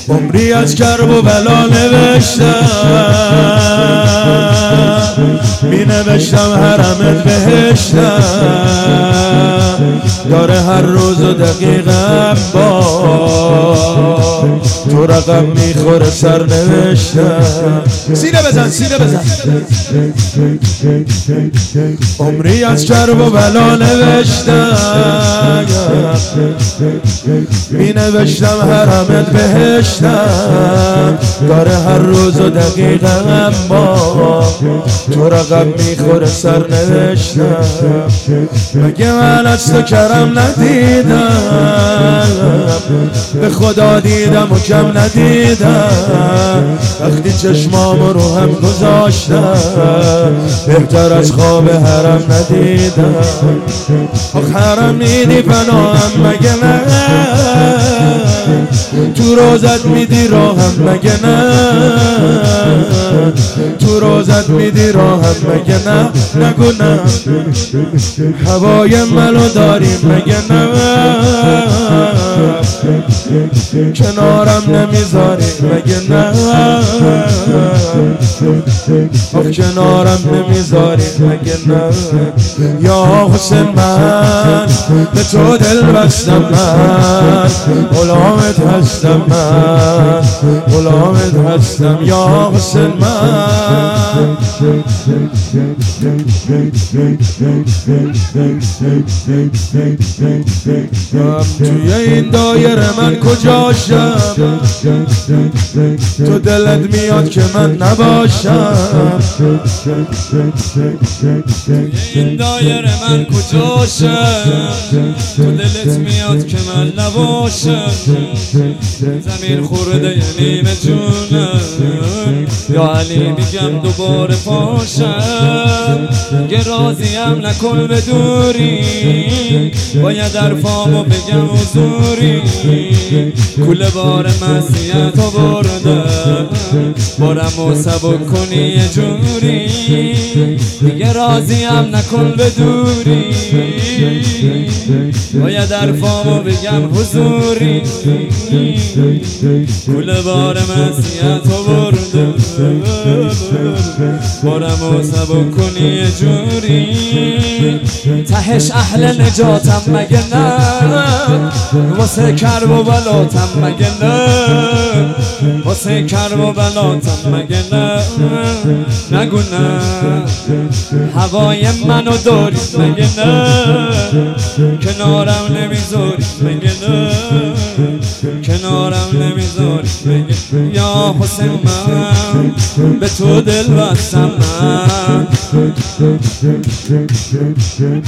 عمری از کرب و بلا نوشتم، می نوشتم حرمت بهشتم، داره هر روز و دقیقم با تو رقم میخوره سر نوشتم. سینه بزن سینه بزن. عمری از کرب و بلا نوشتم، می نوشتم حرمت بهشتم، داره هر روز و دقیقم با تو رقم میخوره سر نوشتم. مگه من از تو کرم ندیدم، به خدا دیدم و کم ندیدم، وقتی چشمام رو هم گذاشتم بهتر از خواب حرم ندیدم. آخ حرم میدی پناهم مگه نه، تو روزت میدی راهم مگه نه، تو روزت میدی راهم مگه نه. نگو نه هوای منو داری مگه نه، کنارم نمیذاری مگه نه، آخ کنارم نمیذاری مگه نه. یا حسین من به تو دل بستم، من غلامت هستم، من غلامت هستم. یا حسین من توی این دایره من کجاشم، تو دلت میاد که من نباشم، توی این دایره من کجاشم، تو دلت میاد که من نباشم. زمین خورده نیمه جونم، یا علی میگم دوباره پاشم. یه راضیم نکن به دوری، باید حرفامو بگم حضوری. کوله بار معصیت آوردم، بارمو سبک کنی یه جوری. دیگه راضیم نکن به دوری، باید حرفامو بگم حضوری. کوله بار معصیت آوردم، بارمو سبک کنی یه جوری. تهش اهل نجاتم مگه نه، واسه کرب و بلاتم مگه نه، واسه کرب و بلاتم مگه نه. نگو نه هوای منو داری مگه نه، کنارم نمیذاری مگه نه، کنارم نمیذاری مگه. یا حسین من به تو دل بستم، من